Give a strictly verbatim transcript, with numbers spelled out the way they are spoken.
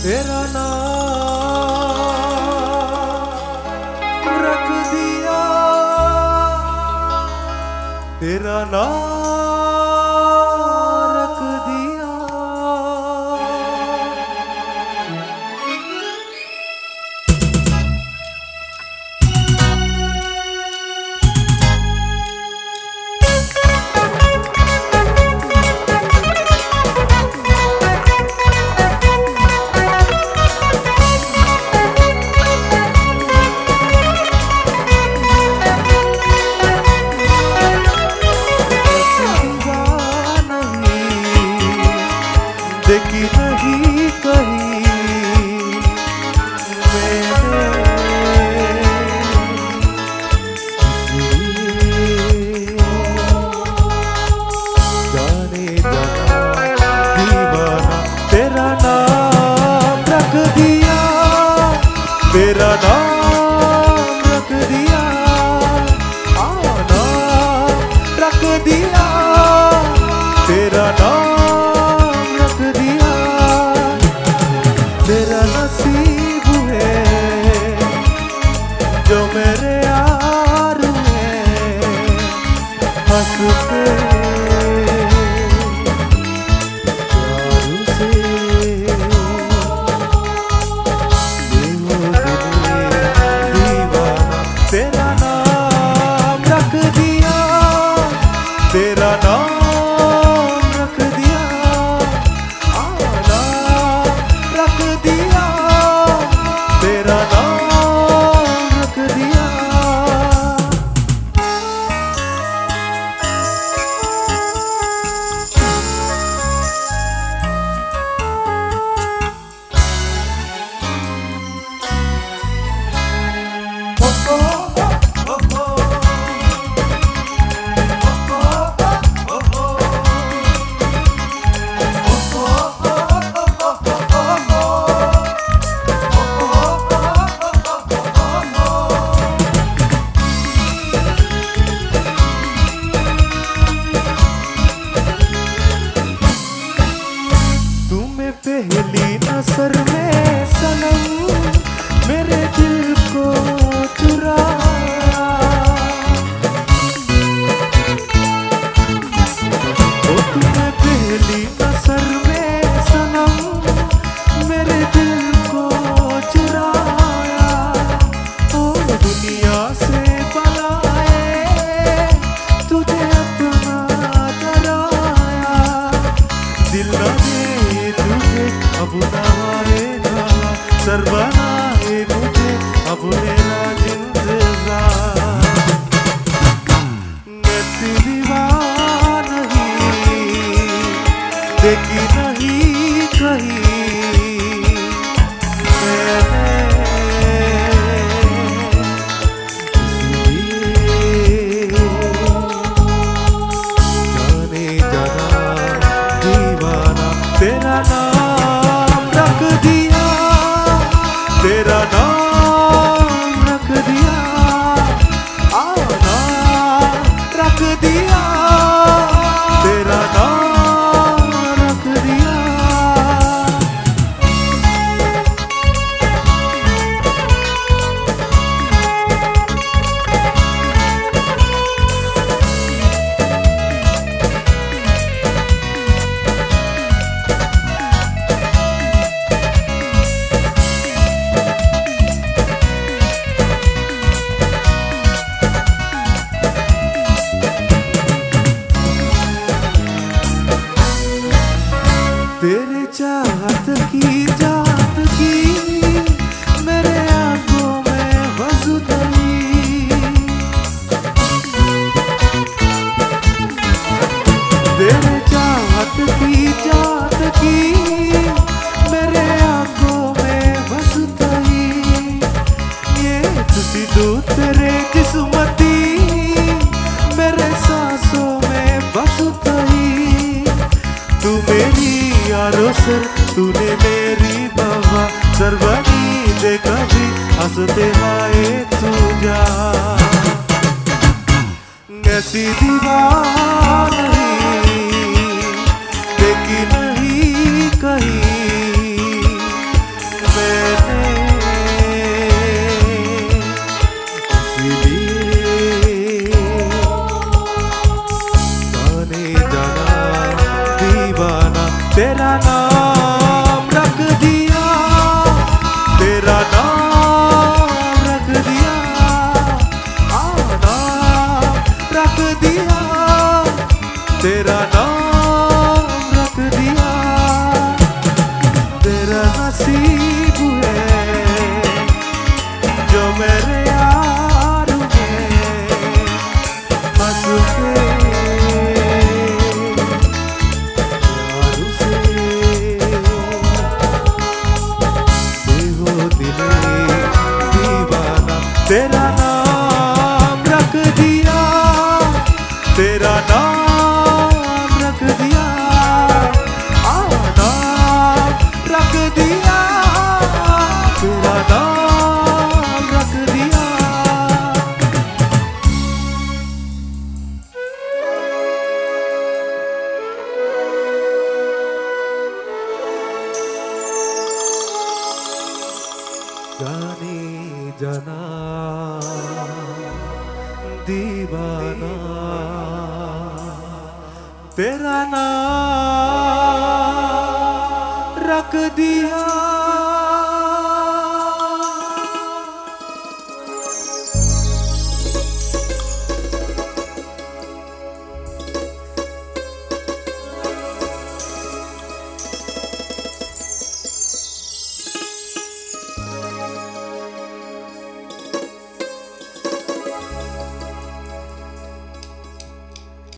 तेरा नाम रख दिया, तेरा नाम रख दिया। देखी नहीं कहीं मैंने जाने जाना दीवाना, तेरा नाम रख दिया, तेरा नाम रख दिया, आना रख दिया, तेरा नाम तेरा नसीब है जो मेरे यार हैं हंसते प्यार से दीवाना, तेरा नाम रख दिया, तेरा नाम पहली नजर में सनम मेरे दिल को चुराया, ओ तुम्हें पहली नजर में सनम मेरे दिल को चुराया, ओ दुनिया से बनाए तुझे अपना डराया, दिल न अब नवाएगा सर बनाए मुझे अब मेरा इंतजार, ऐसी दीवाना नहीं देखी नहीं कहीं मैंने, जाने जाना दीवाना, तेरा नाम तेरा नाम रख दिया, आना रख दिया, तेरा नाम रख दिया। तेरे चाहत की जात की मेरे आंखों में बस उतरी, तेरे चाहत की जात की मेरे आंखों में बस उतरी, ये तुसी दो तेरे किस्मती मेरे सांसों में बस उतरी, तू मेरी यारो सर तूने मेरी बाबा सरबनी दे कभी हंसते आए तू जा, ऐसी दीवाना नहीं देखी नहीं कहीं तेरा नाम रख दिया